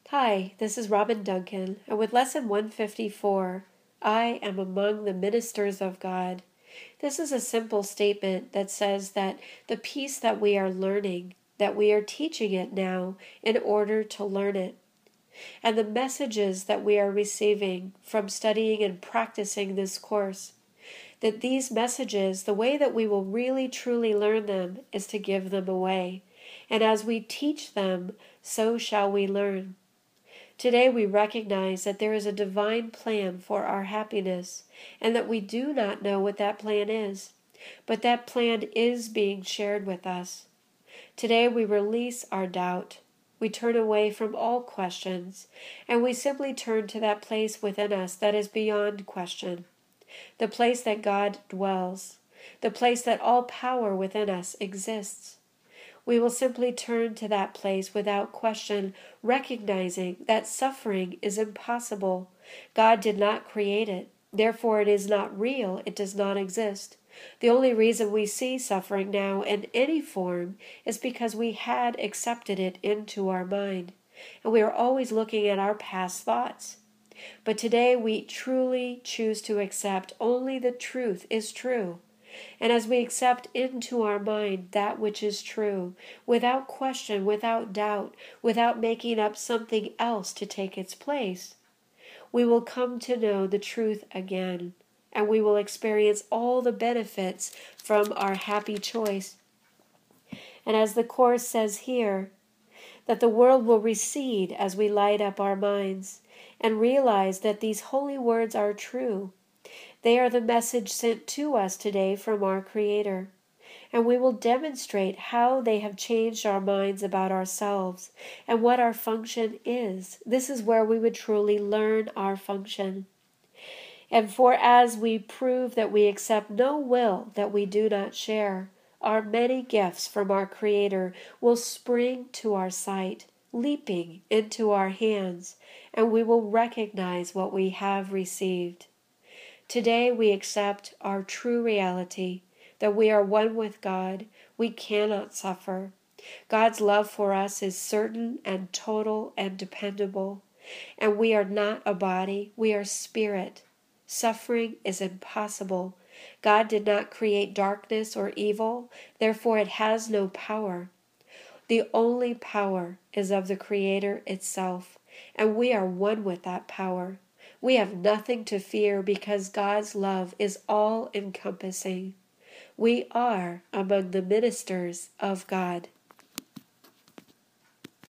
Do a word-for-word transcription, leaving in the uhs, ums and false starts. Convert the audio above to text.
Hi, this is Robin Duncan, and with Lesson one fifty-four, I am among the ministers of God. This is a simple statement that says that the piece that we are learning, that we are teaching it now in order to learn it. And the messages that we are receiving from studying and practicing this course, that these messages, the way that we will really truly learn them is to give them away. And as we teach them, so shall we learn. Today we recognize that there is a divine plan for our happiness, and that we do not know what that plan is, but that plan is being shared with us. Today we release our doubt. We turn away from all questions, and we simply turn to that place within us that is beyond question, the place that God dwells, the place that all power within us exists. We will simply turn to that place without question, recognizing that suffering is impossible. God did not create it. Therefore, it is not real. It does not exist. The only reason we see suffering now in any form is because we had accepted it into our mind, and we are always looking at our past thoughts. But today we truly choose to accept only the truth is true. And as we accept into our mind that which is true, without question, without doubt, without making up something else to take its place, we will come to know the truth again, and we will experience all the benefits from our happy choice. And as the Course says here, that the world will recede as we light up our minds and realize that these holy words are true. They are the message sent to us today from our Creator, and we will demonstrate how they have changed our minds about ourselves and what our function is. This is where we would truly learn our function. And for as we prove that we accept no will that we do not share, our many gifts from our Creator will spring to our sight, leaping into our hands, and we will recognize what we have received. Today we accept our true reality, that we are one with God. We cannot suffer. God's love for us is certain and total and dependable. And we are not a body, we are spirit. Suffering is impossible. God did not create darkness or evil, therefore it has no power. The only power is of the Creator itself, and we are one with that power. We have nothing to fear because God's love is all-encompassing. We are among the ministers of God.